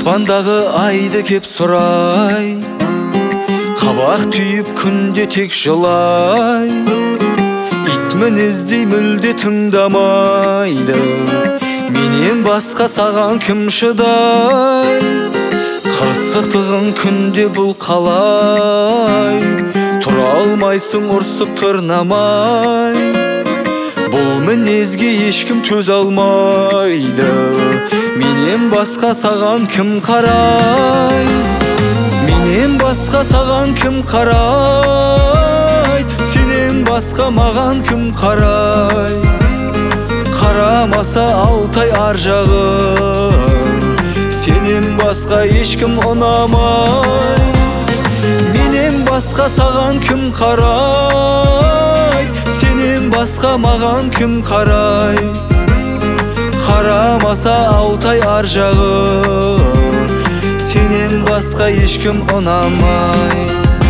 Аспандағы айды кеп сұрай, қабақ түйіп күнде тек жылай. Ит мінездей мүлде тыңдамайды, менен басқа саған кім шыдай? Қырсықтығың күнде бұл қалай, тұра алмайсың ұрсып тырнамай. Бұл мінезге ешкім төзе алмайды, менен басқа саған кім қарай? Менен басқа саған кім қарай? Сенен басқа маған кім қарай? Қарамаса алтай ар жағын, сенен басқа ешкім ұнамай. Менен басқа саған кім қарай? Сенен басқа маған кім қарай? Қарамаса алтай ар жағын, сенен басқа ешкім ұнамай.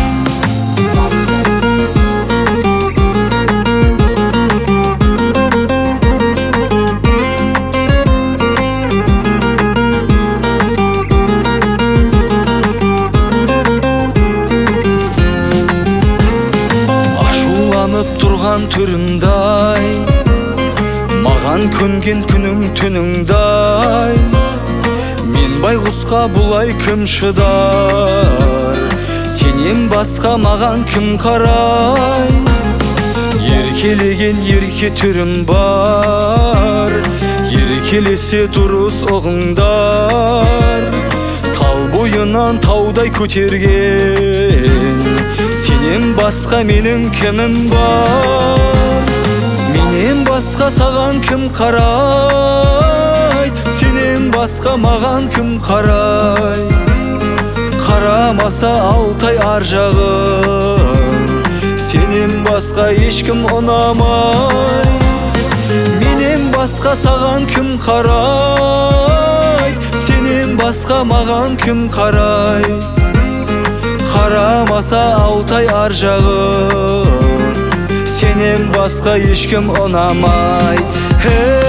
Тұрған түріңдай, маған көнген күнің түніңдай. Мен байғұсқа бұлай кім шыдар? Сенен басқа маған кім қарай? Еркелеген ерке түрім бар, еркелесе дұрыс ұғыңдар. Тал бойынан таудай көтерген, сенен басқа менің кімім бар? Менен басқа саған кім қарай? Сенен басқа маған кім қарай? Қарамаса алтай ар жағын, сенен басқа ешкім ұнамай. Менен басқа саған кім қарай? Сенен басқа маған кім қарай? Қарамаса алтай ар жағын, сенен басқа ешкім ұнамай.